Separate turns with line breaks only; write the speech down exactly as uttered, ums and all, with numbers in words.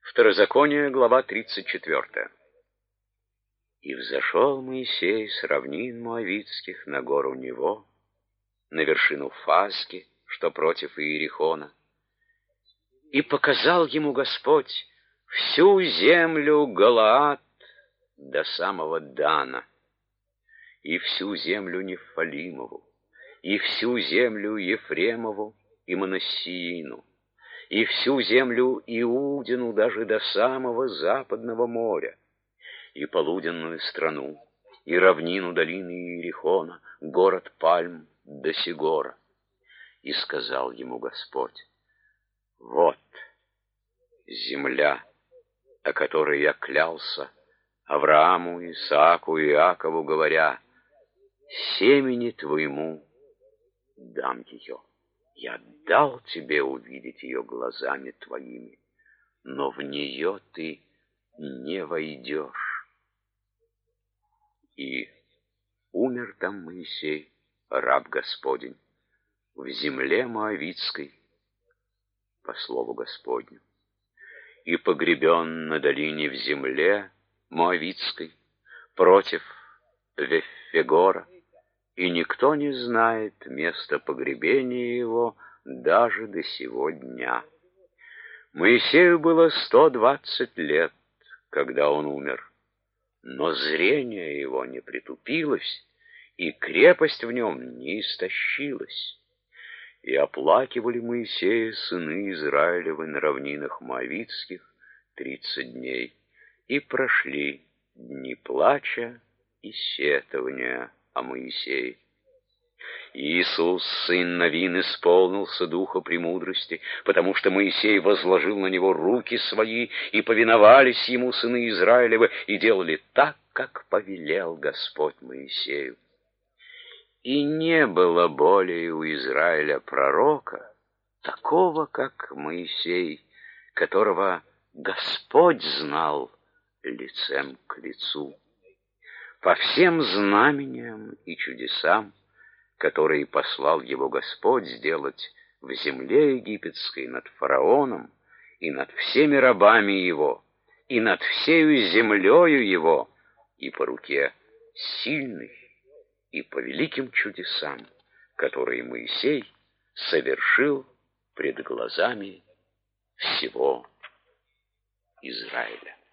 Второзаконие, глава тридцать четвёртая. И взошел Моисей с равнин Моавитских на гору Нево, на вершину Фазги, что против Иерихона, и показал ему Господь всю землю Галаад до самого Дана, и всю землю Нефалимову, и всю землю Ефремову и Манассиину, и всю землю Иудину даже до самого западного моря, и полуденную страну, и равнину долины Иерихона, город Пальм до Сигора. И сказал ему Господь: вот земля, о которой я клялся Аврааму, Исааку и Иакову, говоря: семени твоему дам ее. Я дал тебе увидеть ее глазами твоими, но в нее ты не войдешь. И умер там Моисей, раб Господень, в земле Моавитской, по слову Господню, и погребен на долине в земле Моавитской, против Веффегора, и никто не знает места погребения его даже до сего дня. Моисею было сто двадцать лет, когда он умер, но зрение его не притупилось, и крепость в нем не истощилась. И оплакивали Моисея сыны Израилевы на равнинах Моавитских тридцать дней, и прошли дни плача и сетования о Моисее. Иисус, сын Навин, исполнился духа премудрости, потому что Моисей возложил на него руки свои, и повиновались ему сыны Израилевы, и делали так, как повелел Господь Моисею. И не было более у Израиля пророка, такого, как Моисей, которого Господь знал лицем к лицу. По всем знамениям и чудесам, которые послал его Господь сделать в земле египетской над фараоном и над всеми рабами его, и над всею землею его, и по руке сильной, и по великим чудесам, которые Моисей совершил пред глазами всего Израиля.